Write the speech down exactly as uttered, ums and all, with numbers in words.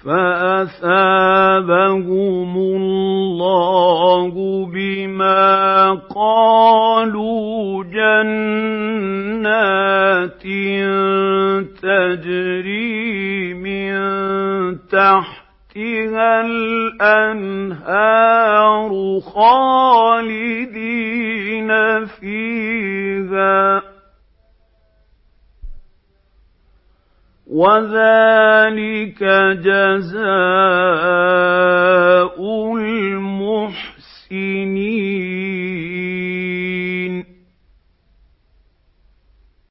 فَأَثَابَهُمُ اللَّهُ بِمَا قَالُوا جَنَّاتٍ تَجْرِي مِن تَحْتِهَا الْأَنْهَارُ خَالِدِينَ فِيهَا ۚ وَذَلِكَ جَزَاءُ الْمُحْسِنِينَ.